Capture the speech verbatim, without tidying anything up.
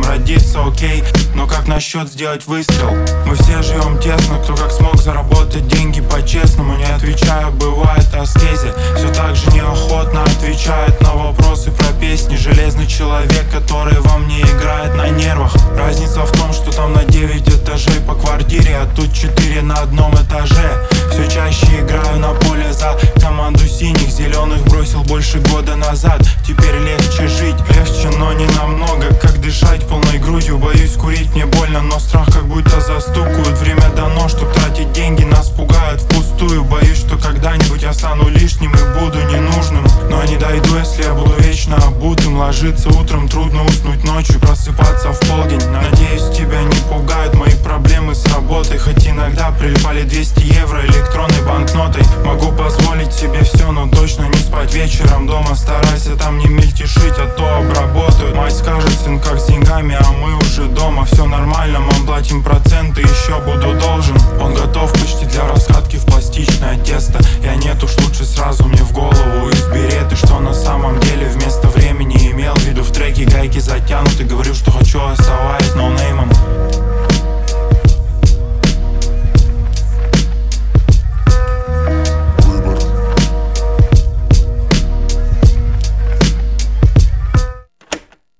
родиться, окей. Но как насчет сделать выстрел? Мы все живем тесно, кто как смог заработать деньги по-честному. Не отвечаю, бывает аскезе. Все так же неохотно отвечает на вопросы про песни. Железный человек, который во мне играет на нервах. Разница в том, что там на девять этажей по квартире, а тут четыре на одном этаже. Все чаще играю на поле за команду синих. Зеленых бросил больше года назад. Теперь легче жить, легче, но не намного. Как дышать полной грудью, боюсь курить, мне больно. Но страх как будто застукают. Время дано, чтоб тратить деньги, нас пугают впустую. Боюсь, что когда-нибудь я стану лишним и буду ненужным. Но не дойду, если я буду вечно обутым. Ложиться утром трудно, уснуть ночью, просыпаться в полдень. Надеюсь, тебя не пугают мои проблемы с работой. Хоть иногда прилипали двести евро электронной банкнотой. Могу позволить себе все, но точно не спать вечером дома. Старайся там не мельтешить, а то обработают. Мать скажет: сын, как с деньгами, а мы уже дома. Все нормально, мам, платим проценты, еще буду должен. Он готов почти для раскатки в пластичное тесто. Я нет, уж лучше сразу мне в голову избери. Ты что на самом деле вместо времени имел в виду? В треке гайки затянуты, говорю, что хочу, оставаясь ноунеймом.